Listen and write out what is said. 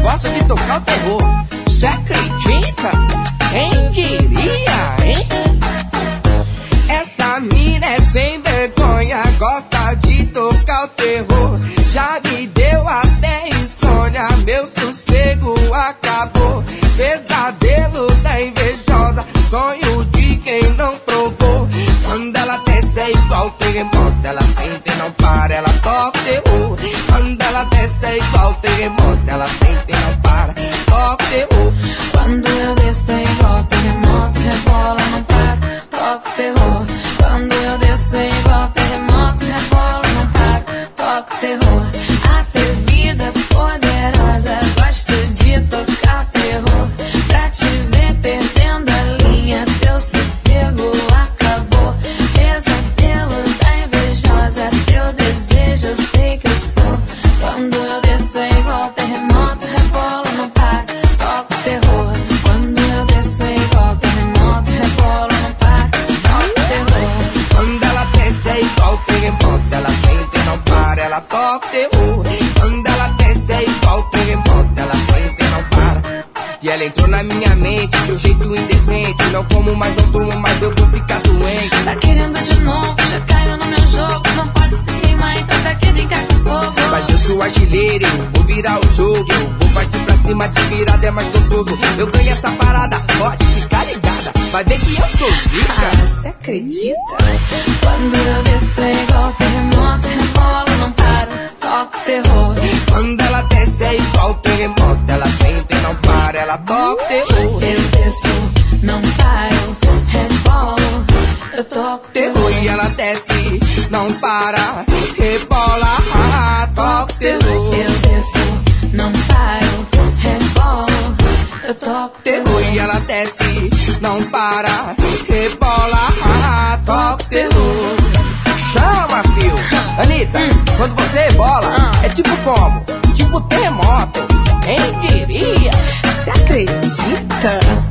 gosta de tocar o terror. Cê acredita? Quem diria, hein? Essa mina é sem vergonha, gosta de tocar o terror. Já me deu até insônia, meu sossego acabou. Pesadelo da invejosa, sonho de quem não provou. Quando ela desce é igual terremoto, ela sente e não para, ela toca o terror. Quando ela desce é igual terremoto, ela sente e não para, toca o terror. Quando eu desço é igual terremoto, rebola, não para, toca o terror. Quando eu desço é igual terremoto, rebola, não para, toca o terror. Atrevida, poderosa, gosto de tocar o terror. Pra te ver perdendo a linha, teu sossego acabou. Pesadelo da invejosa, teu desejo eu sei que eu sou. Quando eu desço é igual terremoto, rebola, não para, toca o terror. Quando eu desço é igual terremoto, rebola, não para, toca o terror. Quando ela desce é igual terremoto, ela sente e não para, ela toca o terror. Quando ela desce é igual terremoto, ela sente e não para. E ela entrou na minha mente de um jeito indecente. Não como mais, não durmo mais, eu vou ficar doente. Tá querendo de novo, já caiu no meu jogo. Não pode se queimar, então pra que brincar com fogo? Mas eu sou artilheiro, eu vou virar o jogo. Eu vou partir pra cima, de virada é mais gostoso. Eu ganho essa parada, pode ficar ligada. Vai ver que eu sou zica. Você acredita? Quando eu desço é igual terremoto, rebola, não paro, toca o terror. Quando ela desce é igual terremoto, ela sente e não para, ela toca o terror. Eu desço, não paro, rebolo, eu toco o terror. E ela desce, não para, rebola, toca o terror. Eu desço, não paro, rebolo, eu toco o terror. E ela desce, não para, rebola, toca o terror. Chama, fio. Anitta, quando você rebola, é tipo como? Tipo terremoto. Quem diria? Você acredita?